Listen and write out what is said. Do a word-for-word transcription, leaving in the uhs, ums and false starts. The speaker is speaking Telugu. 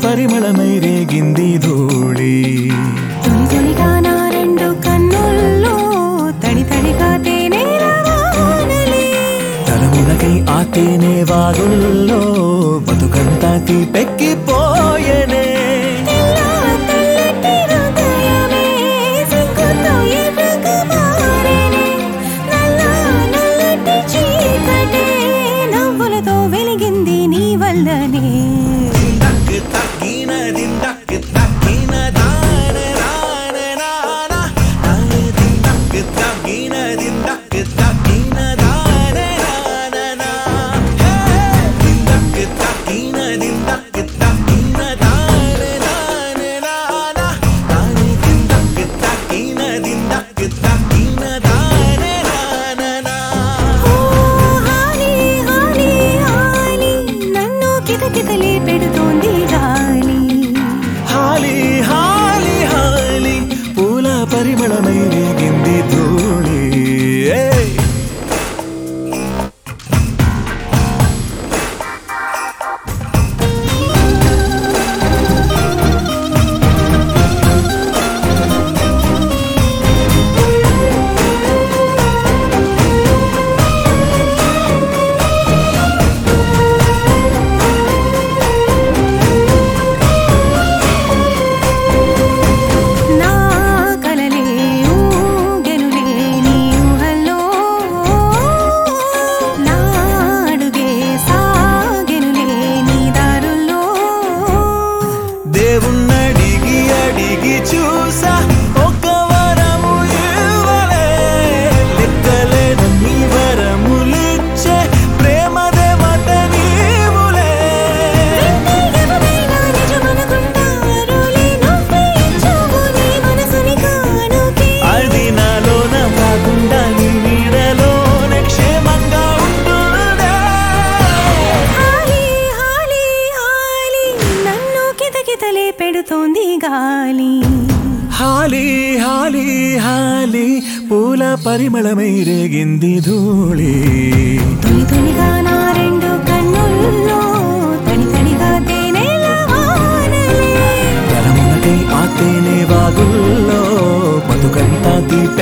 పరిమళమై రేగింది ధూళి. తొలి తొలిగా నా రెండు కన్నుల్లో తడి తడిగా తేనెల వానలే. తలమునకై ఆ తేనె వాగుల్లో బతుకంతా తీపెక్కిపోయెనే. పరిమళమై రేగింది ధూళి. దేవుణ్ణడిగి అడిగి చూసా ఒక వరము ఇవ్వలే. లెక్కలేనన్ని వరములిచ్చే ప్రేమ దేవత నీవులే. అది నాలోన కాకుండా నీ నీడలోనే క్షేమంగా ఉంటుందా. కితకితలే పెడుతోంది గాలి. హాలి హాలి హాలి పూల పరిమళమై రేగింది ధూళి. తొలి తొలిగా నా రెండు కన్నుల్లో తడి తడిగా తేనెల వానలే. తలమునకై ఆ తేనె వాగుల్లో బతుకంతా తీపి